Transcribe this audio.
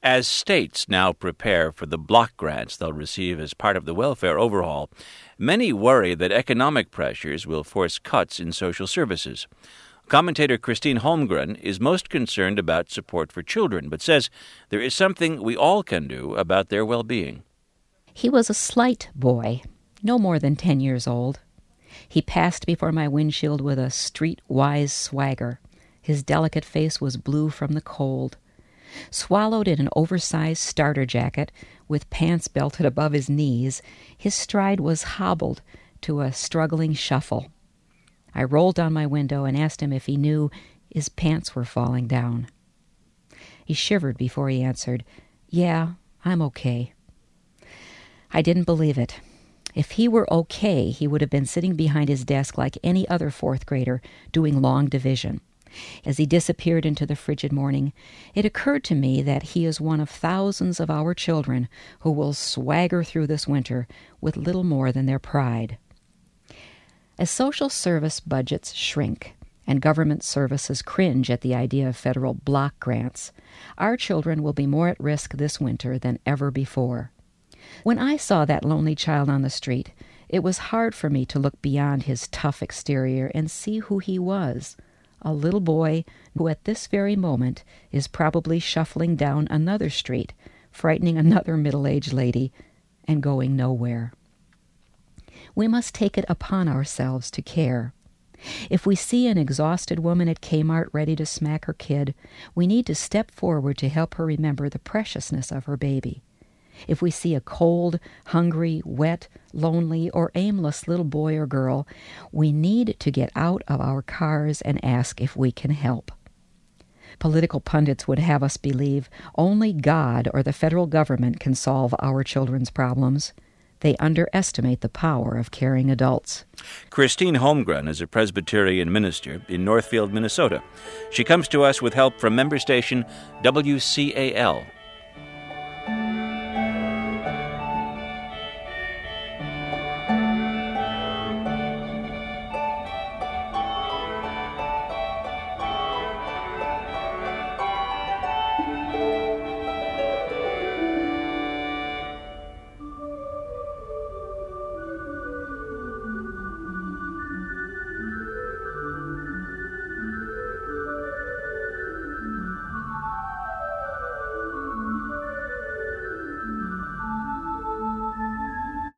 As states now prepare for the block grants they'll receive as part of the welfare overhaul, many worry that economic pressures will force cuts in social services. Commentator Christine Holmgren is most concerned about support for children, but says there is something we all can do about their well-being. He was a slight boy, no more than 10 years old. He passed before my windshield with a street-wise swagger. His delicate face was blue from the cold. Swallowed in an oversized starter jacket, with pants belted above his knees, his stride was hobbled to a struggling shuffle. I rolled down my window and asked him if he knew his pants were falling down. He shivered before he answered, "Yeah, I'm okay." I didn't believe it. If he were okay, he would have been sitting behind his desk like any other fourth grader, doing long division. As he disappeared into the frigid morning, it occurred to me that he is one of thousands of our children who will swagger through this winter with little more than their pride. As social service budgets shrink and government services cringe at the idea of federal block grants, our children will be more at risk this winter than ever before. When I saw that lonely child on the street, it was hard for me to look beyond his tough exterior and see who he was. A little boy who at this very moment is probably shuffling down another street, frightening another middle-aged lady, and going nowhere. We must take it upon ourselves to care. If we see an exhausted woman at Kmart ready to smack her kid, we need to step forward to help her remember the preciousness of her baby. If we see a cold, hungry, wet, lonely, or aimless little boy or girl, we need to get out of our cars and ask if we can help. Political pundits would have us believe only God or the federal government can solve our children's problems. They underestimate the power of caring adults. Christine Holmgren is a Presbyterian minister in Northfield, Minnesota. She comes to us with help from member station WCAL.